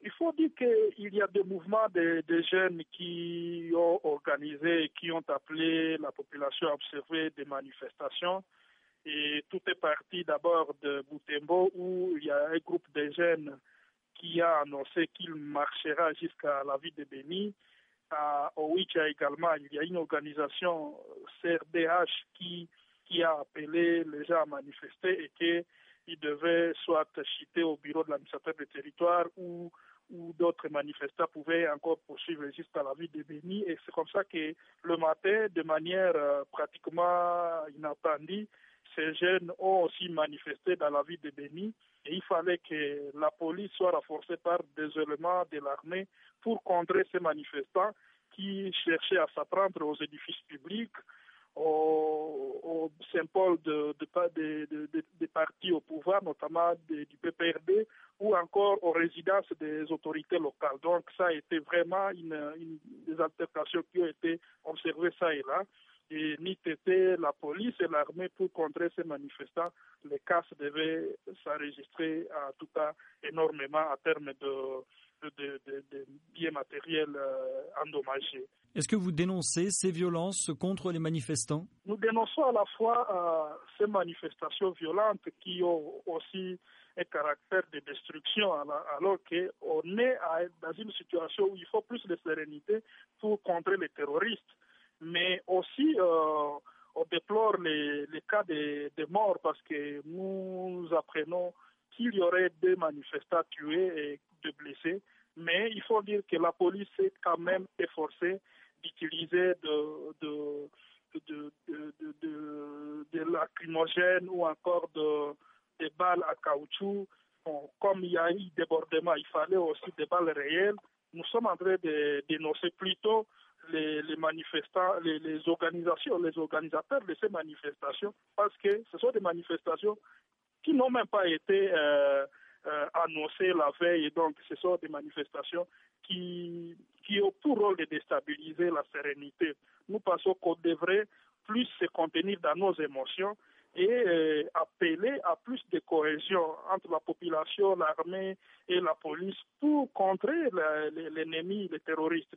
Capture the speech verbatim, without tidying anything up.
Il faut dire qu'il y a des mouvements de, de jeunes qui ont organisé, qui ont appelé la population à observer des manifestations. Et tout est parti d'abord de Butembo, où il y a un groupe de jeunes qui a annoncé qu'il marchera jusqu'à la ville de Béni. À Owicha également, il y a une organisation C R D H qui, qui a appelé les gens à manifester et qu'ils devaient soit chuter au bureau de l'administrateur du territoire ou, ou d'autres manifestants pouvaient encore poursuivre jusqu'à la ville de Béni. Et c'est comme ça que le matin, de manière euh, pratiquement inattendue, ces jeunes ont aussi manifesté dans la ville de Béni. Et il fallait que la police soit renforcée par des éléments de l'armée pour contrer ces manifestants qui cherchaient à s'apprendre aux édifices publics, aux, aux symboles de, de, de, de, de, de partis au pouvoir, notamment de, du P P R D, ou encore aux résidences des autorités locales. Donc ça a été vraiment une, une des altercations qui ont été observées ça et là. Et ni était la police et l'armée pour contrer ces manifestants. Les casses devaient s'enregistrer en tout cas énormément en termes de, de, de, de biens matériels euh, endommagés. Est-ce que vous dénoncez ces violences contre les manifestants? Nous dénonçons à la fois euh, ces manifestations violentes qui ont aussi un caractère de destruction, alors qu'on est à, dans une situation où il faut plus de sérénité pour contrer les terroristes. Mais aussi, euh, on déplore les, les cas de, de morts parce que nous apprenons qu'il y aurait deux manifestants tués et deux blessés. Mais il faut dire que la police s'est quand même efforcée d'utiliser de, de, de, de, de, de, de lacrymogènes ou encore de, des balles à caoutchouc. Bon, comme il y a eu débordement, il fallait aussi des balles réelles. Nous sommes en train de dénoncer plutôt Les, les manifestants, les, les organisations, les organisateurs de ces manifestations, parce que ce sont des manifestations qui n'ont même pas été euh, euh, annoncées la veille, et donc ce sont des manifestations qui, qui ont pour rôle de déstabiliser la sérénité. Nous pensons qu'on devrait plus se contenir dans nos émotions et euh, appeler à plus de cohésion entre la population, l'armée et la police pour contrer l'ennemi, les terroristes.